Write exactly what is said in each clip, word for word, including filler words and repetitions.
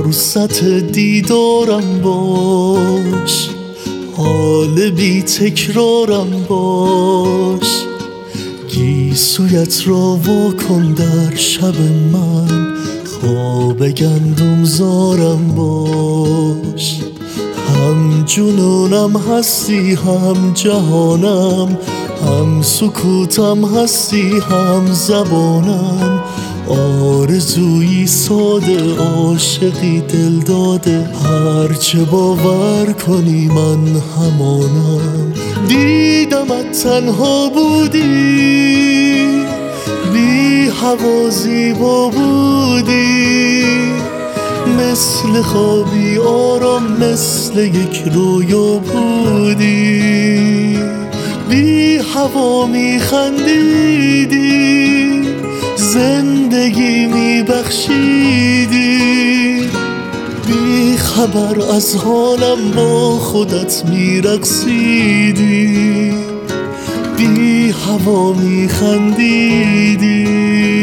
فرصت دیدارم باش، حال بی تکرارم باش، گیسویت را واکن در شب من، خواب گندم زارم باش. هم جنونم هستی هم جهانم، هم سکوتم هستی هم زبانم، آرزویی ساده عاشقی دل داده، هرچه باور کنی من همانم. دیدمت تنها بودی، بی هوا زیبا بودی، مثل خوابی آرام مثل یک رویا بودی، بی هوا می خندیدی، زندگی می بخشیدی، بی خبر از حالم با خودت می رقصیدی، بی هوا می خندیدی.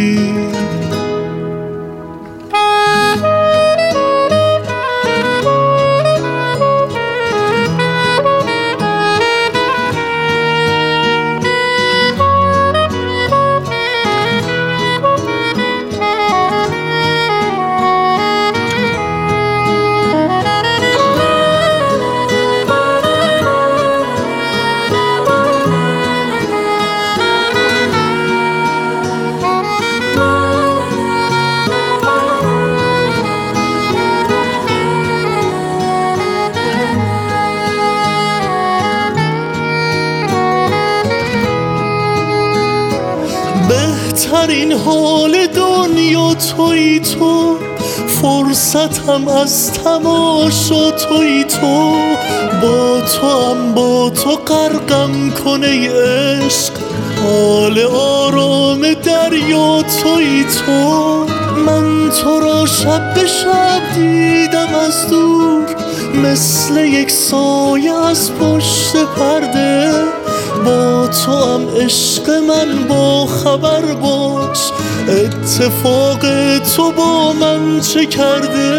بهترین حال دنیا تویی تو، فرصتم از تماشا تویی تو، با تو هم با تو غرقم کن ای عشق، حال آرام دریا تویی تو. من تو را شب به شب دیدم از دور، مثل یک سایه از پشت پرده، با تو هم عشق من با خبر باش، اتفاق تو با من چه کرده.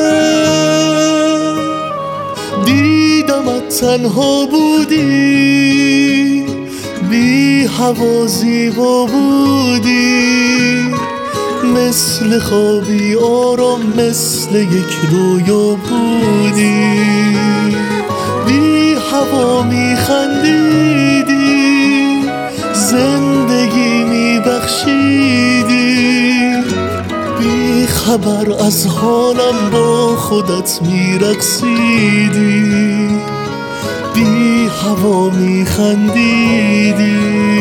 دیدمت تنها بودی، بی هوا زیبا بودی، مثل خوابی آرام مثل یک رویا بودی، بی هوا می خندیدی، زندگی می بخشیدی، بی خبر از حالم با خودت می رقصیدی، بی هوا می خندیدی.